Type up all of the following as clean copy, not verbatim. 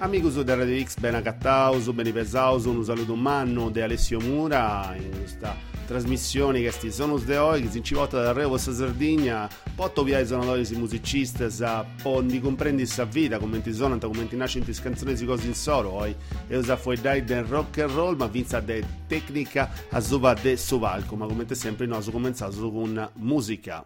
Amigos da Radio X, ben accattauso, ben pesauso, un saluto manno di Alessio Mura in questa trasmissione che sono de oggi, che si incivotta da Re vostra Sardegna, potto via sono noi musicisti, di comprendi sa vita, come ti sono, come ti nasce in canzoni di cose in solo, e usa fuori dai del rock and roll, ma vinza de tecnica a sova de sovalco, ma come te sempre noi abbiamo cominciato con musica.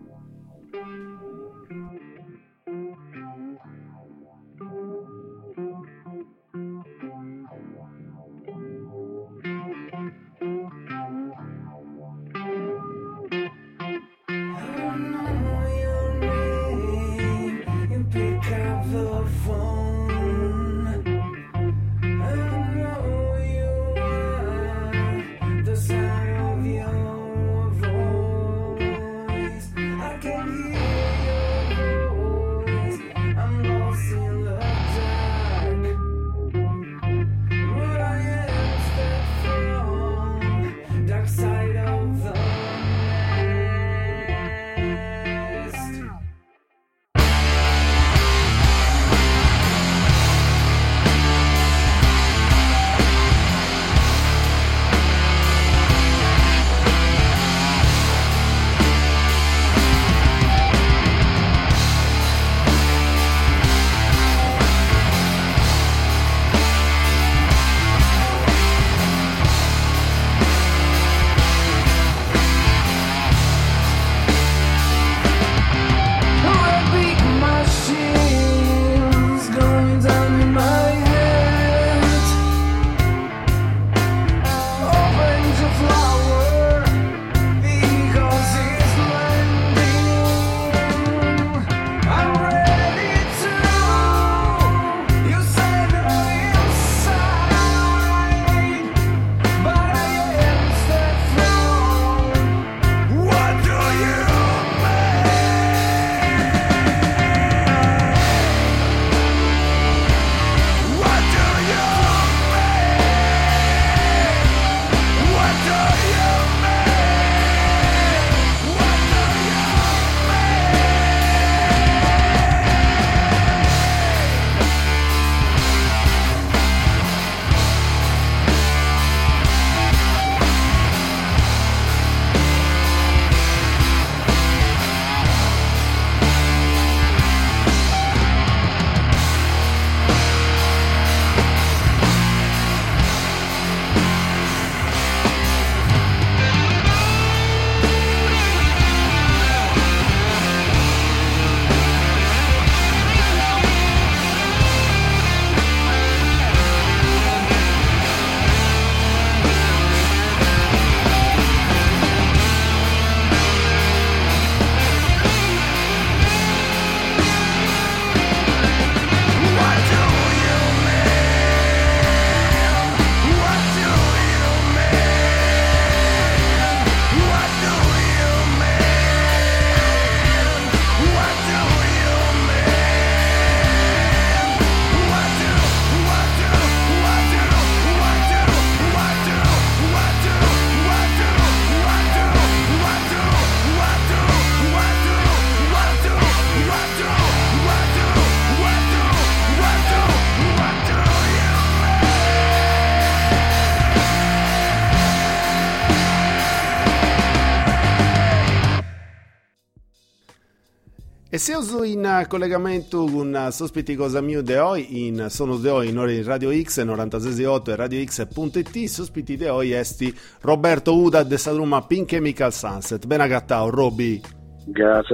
E se uso in collegamento con sospiti cosa mio de oggi in sono de oggi in ora in Radio X 96.8 e radiox.it sospiti de oggi esti Roberto Uda de Sadruma Pink Chemical Sunset. Ben agattao Roby. Grazie,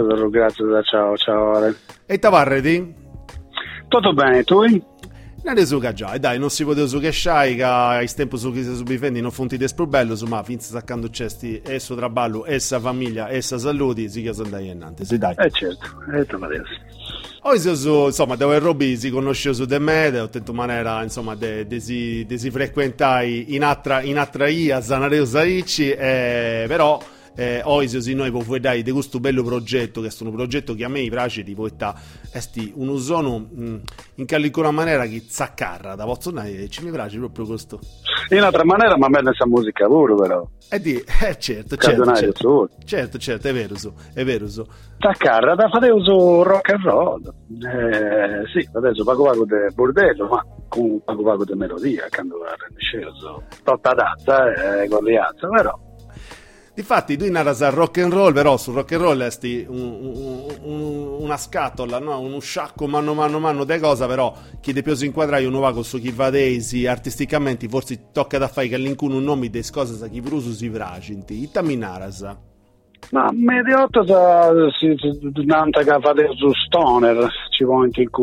ciao. E tavarredi? Tutto bene, tu? Non è su che già, dai, non si poteva su che sciai, che hai tempo su chi si subifendi, non fonti di sprubello, ma finché saccando cesti, e suo traballo, e sa famiglia, e sa saluti, si chiama andai innanti, sì dai. Certo, adesso. Oggi insomma, dove Roby si conosce su de me, ho detto maniera, insomma, de si frequentai in altra ia, Zanareo Saici, però oggi se noi puoi dare di questo bello progetto, che è un progetto che a me piace di poeta esti uno sono in qualche maniera che zaccarra da Pozzonai, ci mi piace proprio questo. In un'altra maniera, ma me ne sa musica pure, però. Certo, è vero. Zaccarra da fare uso rock and roll. Sì, adesso pago del bordello, ma con pago di melodia, quando rende sceso. Totta dazza e corriazza, però. Difatti tu narras al rock and roll, però sul rock and roll esti una scatola, no? Uno sciacco mano de cosa, però chi de più si inquadrai uno va con su chi vadesi artisticamente forse tocca da fare che all'incun un nome des cose sa chi brusu si vracinti ittami naras. Ma mediotto si nanta che fate su stoner ci ponti in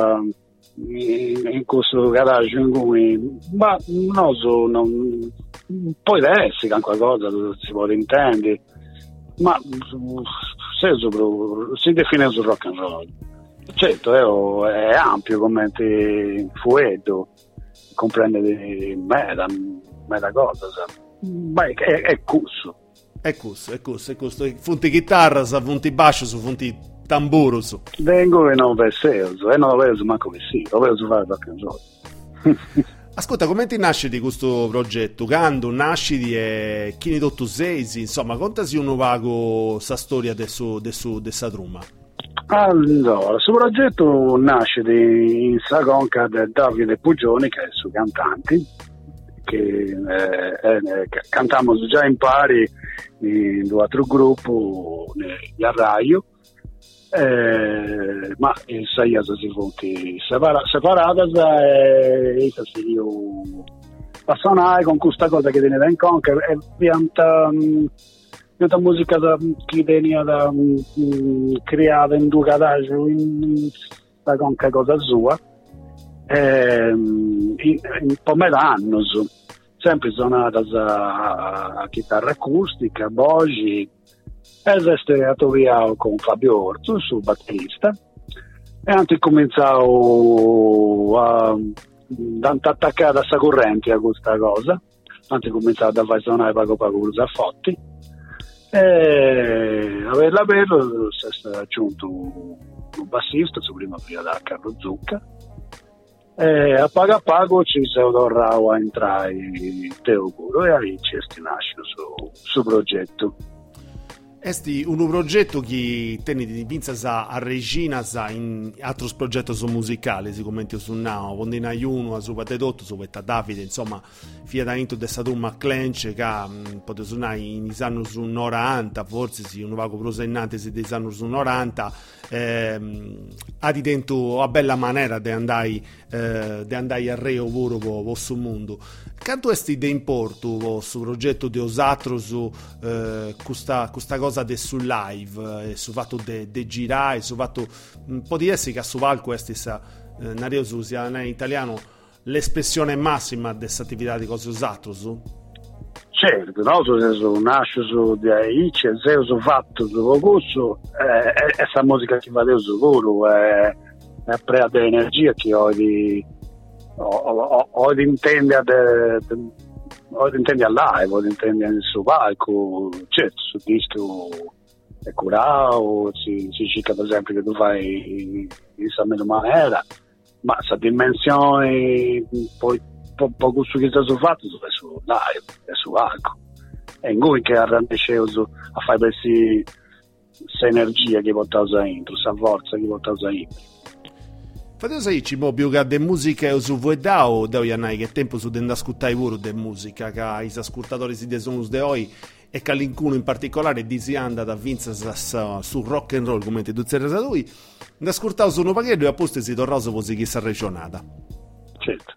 questo garage in cui ma non so poi adesso che qualcosa si può intendere, ma si definisce sul rock and roll. Certo è ampio come fuetto, comprende meta cosa, ma è cusso. È cusso. Funti chitarra, funti basso, funti tamburo. Vengo e non vedo, e non lo vedo manco che sì, lo vedo fare rock and roll. Ascolta, come ti nasce di questo progetto? Quando nasci e chi ne tu sei? Insomma, contasi un vago sa storia de sa truma. Allora, questo progetto nasce in Sagonca da Davide Pugioni, che è il suo cantante, che cantiamo già in pari in due altri gruppi, gli Arraio. Ma in Saiasa si fonti separate e io passano con questa cosa che viene da in conca e pianta musica che viene da creata in due cadaggi da conca cosa sua un po' metà sempre suonata a chitarra acustica, voci. Esiste attoriato con Fabio Orzu, su batterista, e anche cominciato a attaccare a questa corrente a questa cosa, anche cominciato a fare suonare pago a fotti, e averla bello si è aggiunto un bassista, su prima da Carlo Zucca, e a pago ci si tornato a entrare Teo Curo e lì ci nasce su progetto. Esti un progetto che tiene di pinzas a Regina in altri progetti musicali, sicuramente su Nao, Pondina Juno, su Patedotto, su Vetta Davide, insomma, fia da into dessa Dumma Clench, che potete suonare in anni su 90, forse sì, un vago prosennante se dei anni su 90, ha di dentro a bella maniera di andare a re ovvero vostro mondo. Quanto esti de importo vostro progetto di osatro su questa cosa de sul live, su fatto de girare, su fatto un po' di essere che su valco esti sa narioso sia in italiano l'espressione massima dessa attività di cose osatro su? Certo, no, su nasce su di aici, su fatto su corso, essa musica che va su volo è prea di energia che ho di intendi a live, o intendi sul palco, certo, sul disco è curato, si cerca per esempio che tu fai in questa maniera, ma questa dimensione poi poco su che sta fatto è su live, è su palco, è in cui che arrandisce a fare questa energia che porta dentro, questa forza che porta dentro. Fate sai ci più che de musica su voi dao Iannai che tempo su denda ascoltare pure de musica che i ascoltatori si desonus de oi e che all'incuno in particolare si anda da vinzas su rock and roll come ti duzzere da lui da ascoltare su un paghetto e a posto si torna su così che sa regionata. Certo.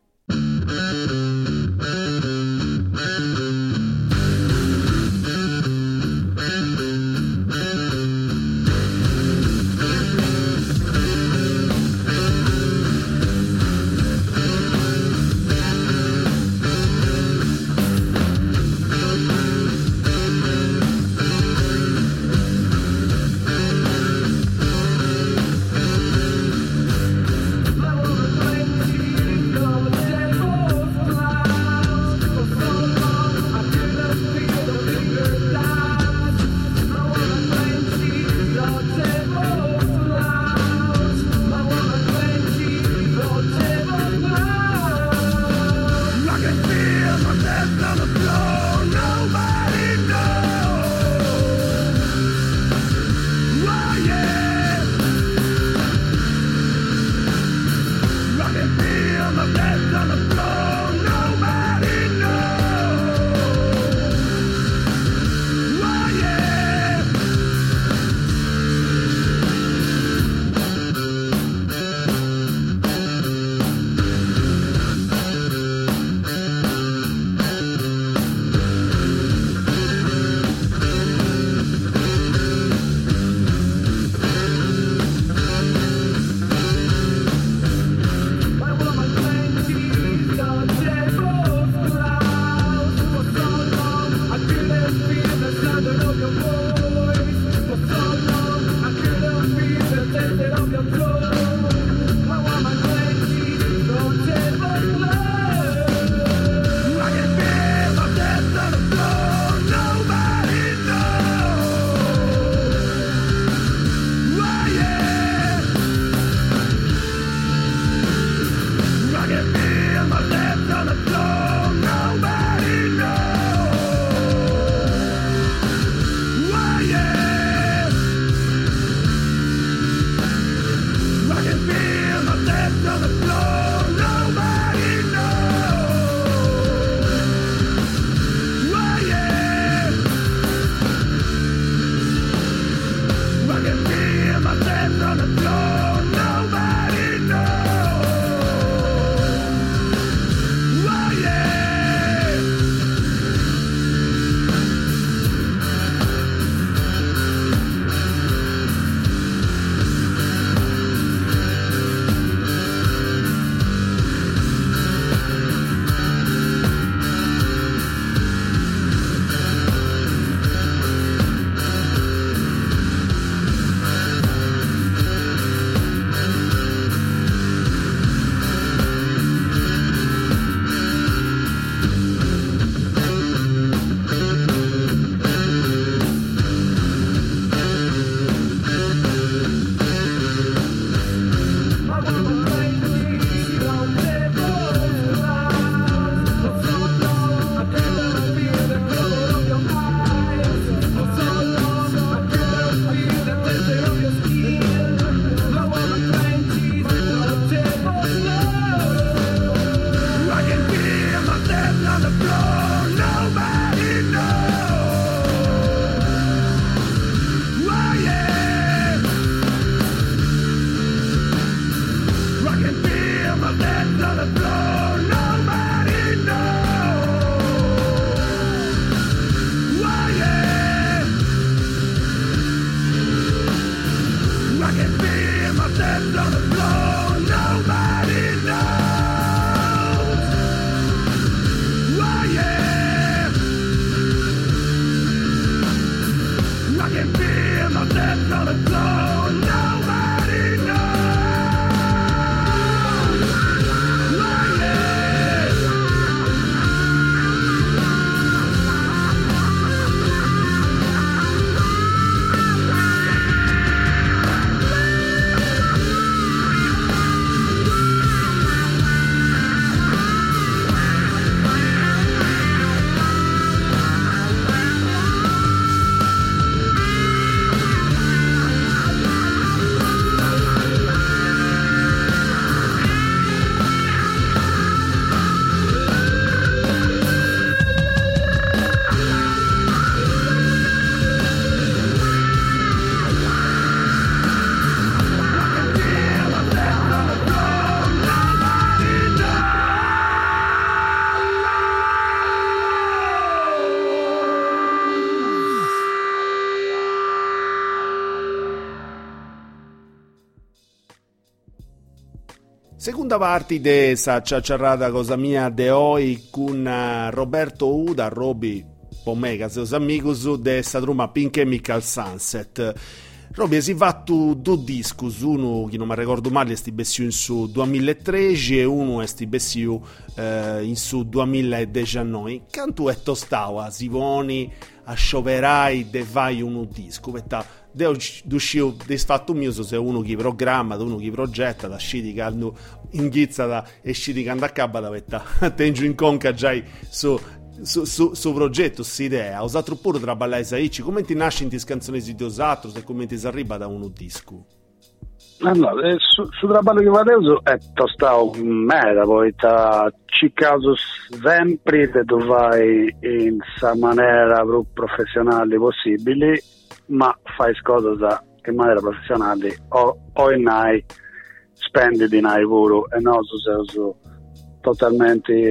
Seconda parte di questa ciacciarrata cosa mia de oggi con Roberto Uda, Roby Pomega, seus amigos de sta truma Pink Chemical Sunset. Roby si fatto due dischi, uno che non mi ricordo male è stibessiu in su 2013 e uno è stibessiu in su 2019. Cantu è tostava, si voni a scioperai de vai uno disco, perché d'uscire disfatto mio se uno che programma, uno che progetta, da sciti che hanno inghizza e sciti che andà a cabba da vetta tengo in conca già su su progetto, su idea, usato pure tra ballare Saici, come ti nasce in tis canzoni di osatro e come ti si arriva da uno disco? Allora, su trabalho che vado è tostato merda, poi ci caso sempre che tu vai in sa maniera più professionale possibile, ma fai cose in maniera professionale o in nai spendi di nai puro e non su totalmente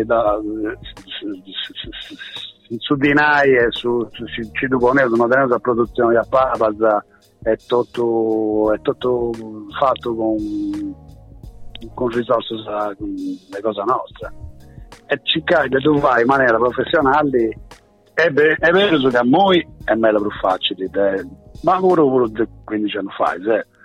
su di nai e ci duponeso, non tenevo la produzione di papas. È tutto fatto con risorse le cose nostre e cercare che tu vai in maniera professionale è vero che a noi è meglio più facile ma pure 15 anni fa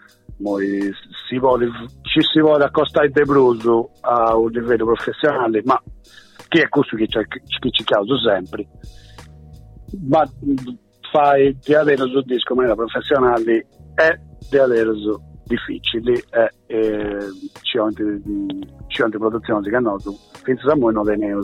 ci si vuole accostare di bruso a un livello professionale, ma chi è questo che ci causa sempre, ma fai di avere sul disco in maniera professionale e di avere su difficili e ci sono produzioni che hanno finché a noi non vedono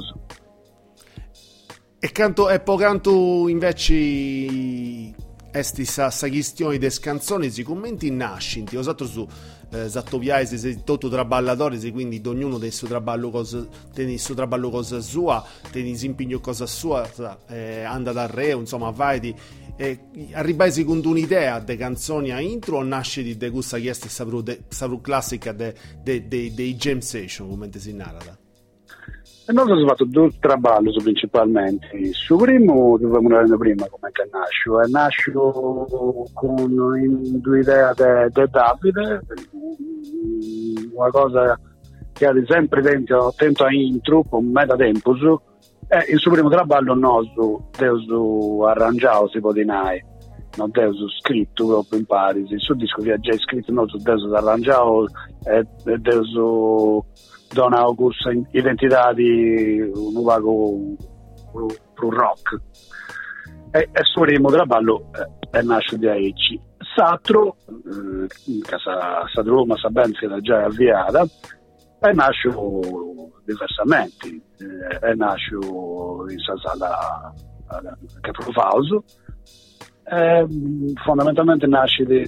e poi canto invece esti sa questione delle canzoni si commenti nascinti osatro su zattoviaisi se tutto traballadori quindi ognuno del suo traballo cosa sua teni impegno cosa sua anda dal re insomma vai arribai con un'idea de canzoni a intro o nasce di questa chiesta sapru classica dei jam session come ti si narra. E noi abbiamo fatto due traballi principalmente. Su primo, dovevamo dire prima come che nasce con due idee di Davide, una cosa che ad sempre tento in truppo un meta tempo e il suo primo traballo nostro devo arrangiato si può dire non devo scritto proprio in pari sul disco che ha già scritto nostro devo arrangiato e devo dona questa identità di un vago pro rock e suo primo traballo è nasce di Aici Satro in casa Sadroma sa ben che era già avviata e nasce diversamente e nasce in sala Caprofauso fondamentalmente nasce di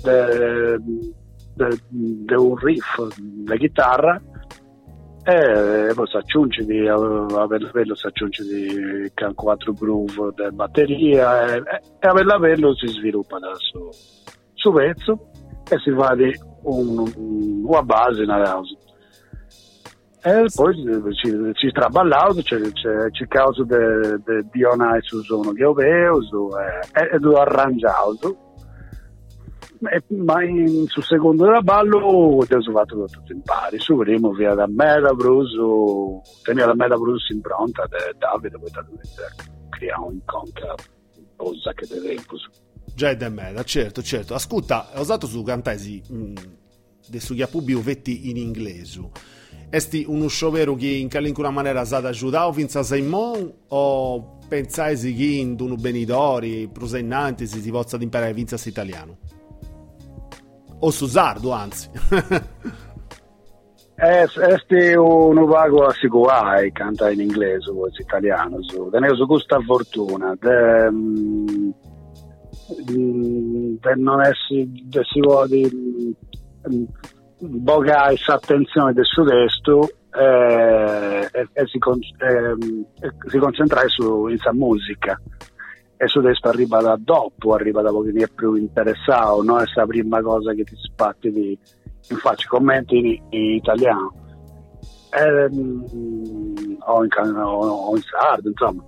un riff la chitarra e poi si aggiunge di averlo si aggiunge di 4 groove di batteria e averlo si sviluppa da su pezzo e si fa di una base in house e poi ci traballato c'è causa di onai su sono che ho vedo e do arrangiato ma sul secondo traballo ho fatto tutto in pari su primo via da Mela Bruso tenia la Mela Bruso in pronta Davide poi da lui crea un incontro cosa che deve già è da Mela certo ascolta ho usato su cantesi adesso che pubblico vetti in inglese esti uno sciovero che in qualunque maniera sa da aiutare finza Simon o pensai che in uno benidori prosennanti si possa imparare vinza italiano o su sardo anzi este un vago assicurare canta in inglese o in italiano tenevo su questa fortuna per non essere si vuole boga attenzione del sud-est e si concentra in sa musica e sud-est arriva da dopo arriva da poco che è più interessato no? È la prima cosa che ti spatti in faccia commenti in italiano o in sardo insomma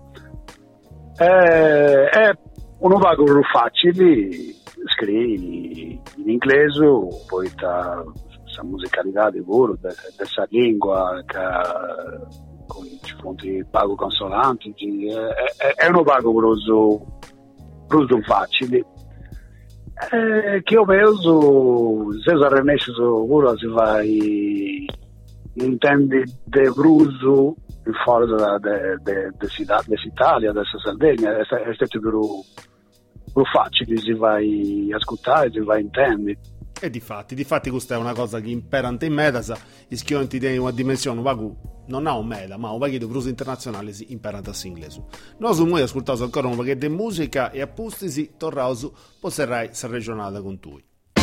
è uno vago più facile scrivi in inglese poi la musicalità di puro della lingua che con i fonti pago consonanti è uno pago proprio facile che ho vedo se si pure si va intendi de bruso in fuori dell'Italia della Sardegna è stato più facile si va a ascoltare si va a intendere E difatti questa è una cosa che imperante in metasa, ischionti di una dimensione vagu non ha un meta, ma un pacchetto plus internazionale si imperante a inglese. Noi su noi ascoltiamo ancora un pacchetto di musica e appustisi, torrausu, poserai sa regionale con tu.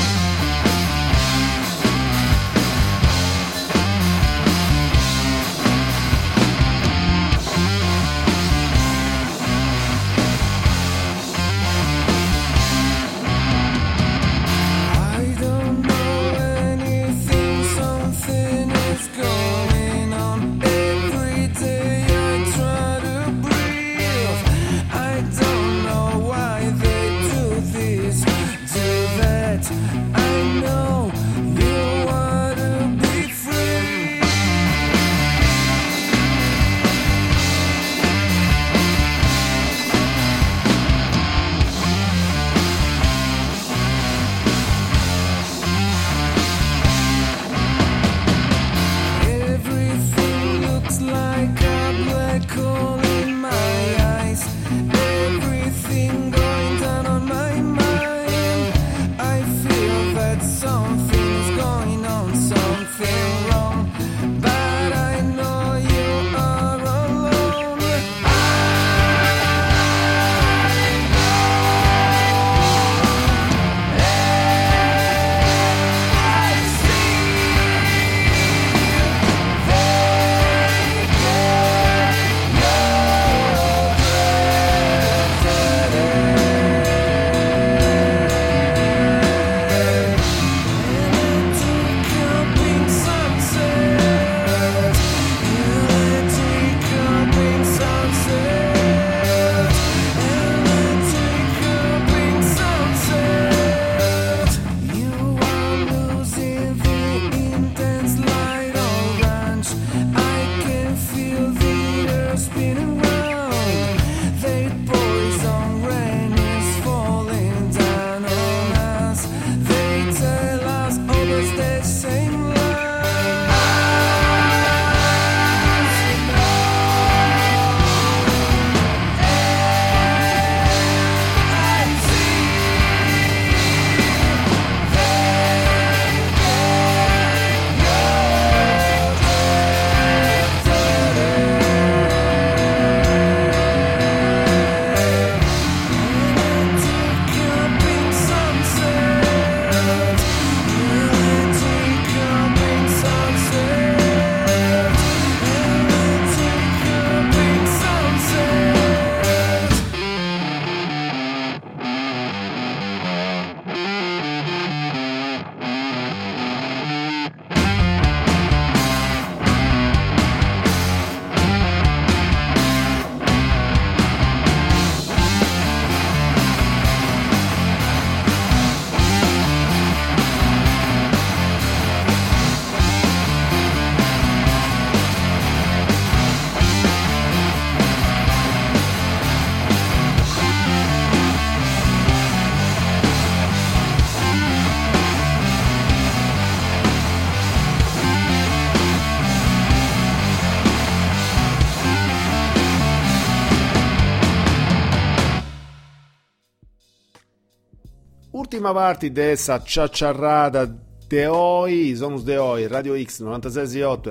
Ultima parte di questa ciacciarrata de oi, sono de oi, Radio X 96.8 e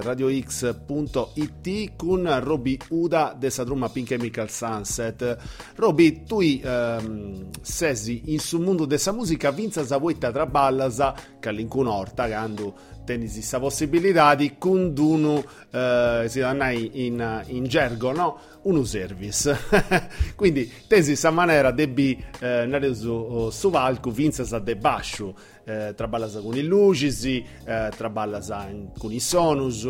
RadioX.it con Roby Uda de Sadruma Pink Chemical Sunset. Roby, tu sesi in su mondo dessa musica vinza sa vuota tra ballas che all'incun'orta quando tenisi questa possibilità di conduno si danai in gergo, no? Uno service. Quindi tesi questa maniera debi andare su valco vinza sa de bascio, traballas con i lucisi, traballas con i sonus,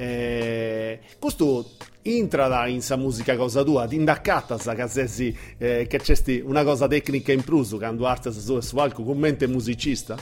questo entra in sa musica cosa tua, ti indaccata sa che c'è una cosa tecnica in plus quando artes su valco con mente musicista?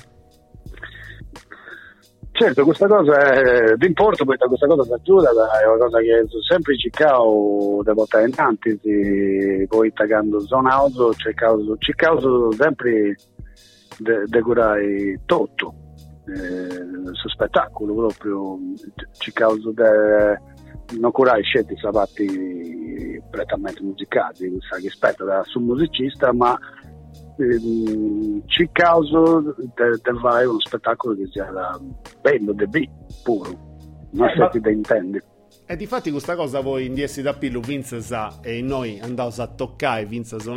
Certo, questa cosa è d'importo perché questa cosa si aiuta, è una cosa che sempre cercavo da portare in tanti, poi taggando zona house, cercavo sempre di curare tutto, su spettacolo proprio, cercavo di non curare scelte parti prettamente musicali, che spetta da sul musicista, ma ci causa te fare uno spettacolo che sia bello, de B, puro, non si da intendi. E difatti questa cosa voi in DS da Pillu Vince sa e noi andiamo a toccare Vince un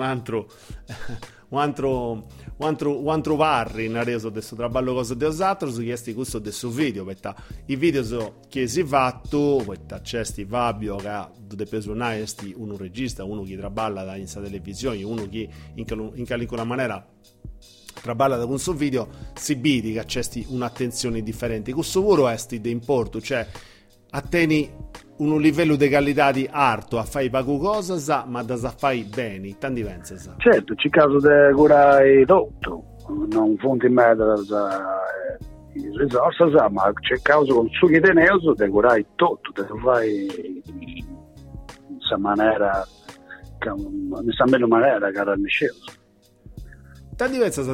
altro varri in adesso adesso traballo cosa de osatro su chiesti questo adesso video perché i video so che si fatto perché c'è sti Fabio che due personaggi sti uno regista uno che traballa da in televisione uno che in qualche maniera traballa da questo video si vede che c'è un'attenzione differente questo volo è sti di importo cioè atteni un livello di qualità di arte a fare poco cosa ma da fai bene tanti pensa sa. Certo c'è caso di curare tutto non fonti in mezzo risorse ma c'è caso con su che teneso di curare tutto di fai in questa maniera in questa bella maniera che era necessario tanti pensa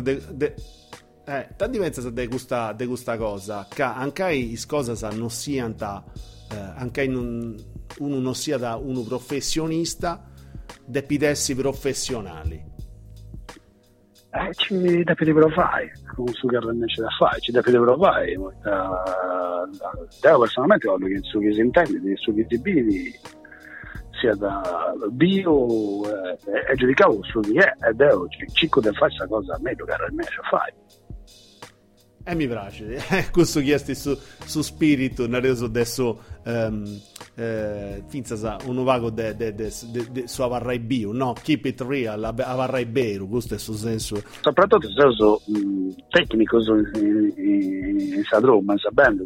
di questa cosa che anche le cose non siano anche uno non sia da uno professionista depidessi professionali ci devi provare non so che c'è da fare ci devi provare io personalmente voglio che su che si intende su che si vede sia da bio e giudicavo su di ed è cicco di fare questa cosa meglio che realmente fai. E mi piace, questo chiesti su spirito, ne reso adesso finza un vago su avarrai bio, no, keep it real, avarrai vero, questo è il suo senso. Soprattutto il senso tecnico in Sadroma, sapendo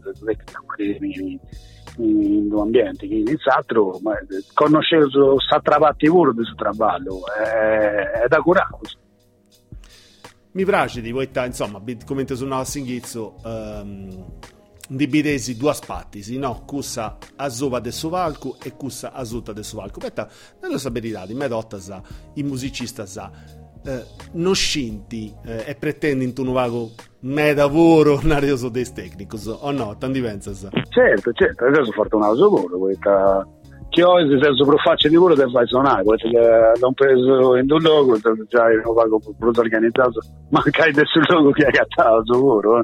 in due ambienti che iniziato, ma conoscere sta travatti pure di suo traballo, è da curare. Mi piace di voi, insomma, come te suonava a Singhizzo, di bidesi due aspetti, no? Cussa a sova del sovalco e cussa a sotto del sovalco. Perché, nella sua verità, di me dotta sa, i musicisti sa, non scinti e pretendi in un vago me lavoro nareso dei tecnici, o no? Tanti pensa sa? Certo, adesso ho fatto un altro lavoro, che oggi nel senso per faccia di lavoro devo fare suonare perché l'ho preso in un luogo già non vago per organizzato ma anche sul luogo che ha cattato il lavoro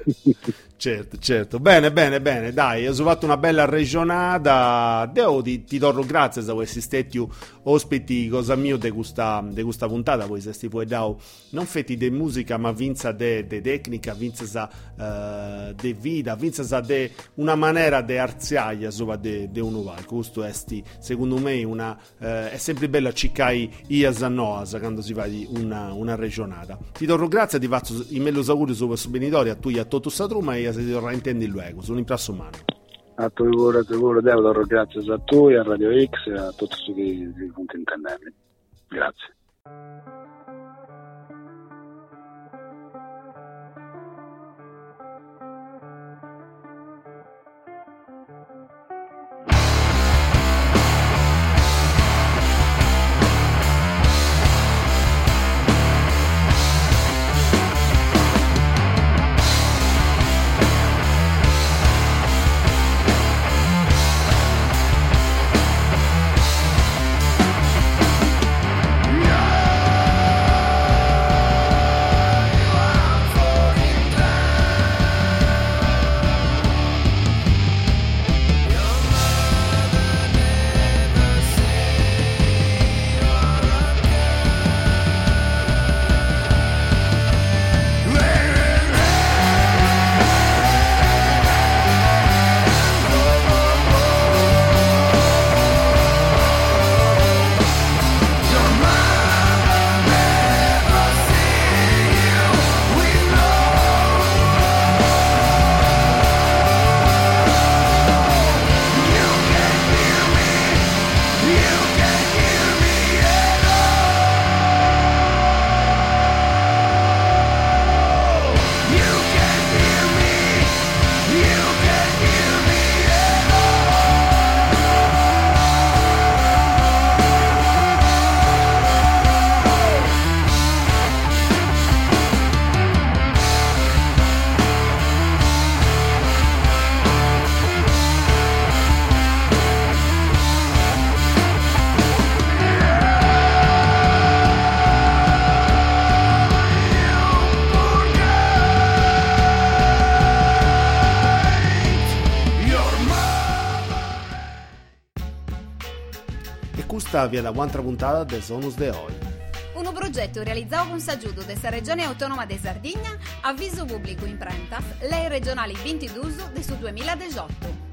certo bene dai ho fatto una bella regionata ti do grazie a questi stati ospiti cosa mio di questa puntata voi se sti puoi dare non fetti di musica ma vinza de tecnica vinza de vita vinza de una maniera de arziaia sopra de uno va questo è secondo me è sempre bello ciccai ias a noas quando si va di una regionata ti do grazie ti faccio i mello auguri sopra su Benidori a tu e a tutto Satruma e se ti intendi luogo sono in prasso mano a tu devo dare grazie a tu e a Radio X e a tutti i punti intenderli grazie. Yeah. questa via da un'altra puntata de Sonus de Oi. Un progetto realizzato con s'aggiuto della Regione Autonoma de Sardegna, avviso pubblico in prentas, lei regionali 22 del 2018.